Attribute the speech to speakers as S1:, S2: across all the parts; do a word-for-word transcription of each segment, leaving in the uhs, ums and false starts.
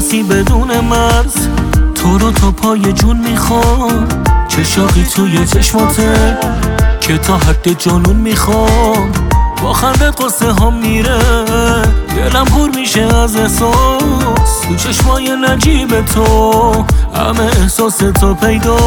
S1: کسی بدون مرز، تو رو تا پای جون میخوام. چه شاقی توی چشماته که تا حد جنون میخوام. با خندت قصه هم میره، دلم پر میشه از احساس. تو چشمای نجیب تو همه احساس تو پیدا.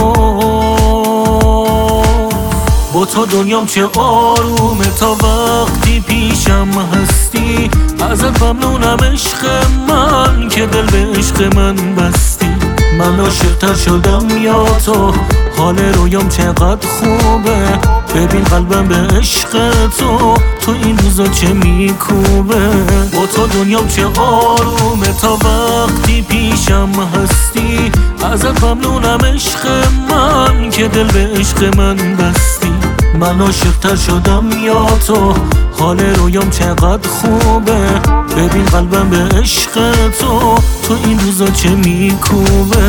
S1: با تو دنیام چه آرومه تا وقتی پیشم هستی. ازت ممنونم عشق من که دل به عشق من بستی. من عاشق‌تر شدم یا تو، حال رویام چقدر خوبه. ببین قلبم به عشق تو، تو این روزا چه میکوبه. با تو دنیام چه آرومه تا وقتی پیشم هستی. ازت ممنونم عشق من که دل به عشق من بستی. من عاشق‌تر شدم یا تو، حال رویام چقدر خوبه. ببین قلبم به عشق تو، تو این روزا چه میکوبه.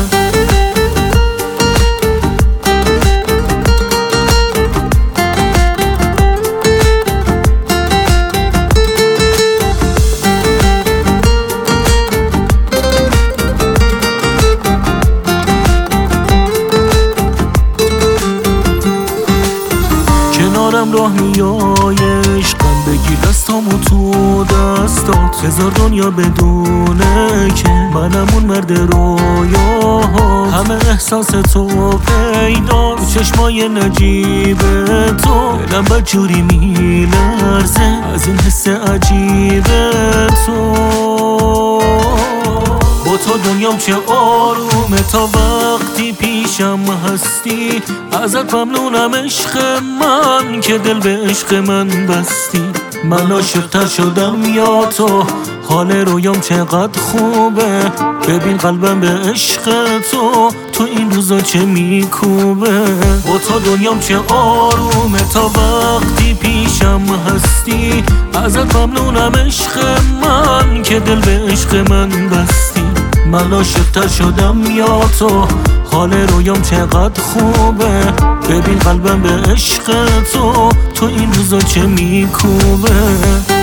S1: کنارم راه میای عشقم، بگیر دستامو تو دستات. هزار دنیا بدونه که منم اون مرد رویاها. همه احساس تو پیدا چشمای نجیب تو. دلم بدجوری میلرزه از این حس عجیب تو. با تو دنیام چه آرومه تا وقتی پیشم هستی. ازت ممنونم عشق من که دل به عشق من بستی. من عاشق‌تر شدم یا تو، حال رویام چقدر خوبه. ببین قلبم به عشق تو، تو این روزا چه میکوبه. با تو دنیام چه آرومه تا وقتی پیشم هستی. ازت ممنونم عشق من که دل به عشق من بستی. من عاشق‌تر شدم یا تو، حال رویام چقدر خوبه. ببین قلبم به عشق تو، تو این روزا چه میکوبه.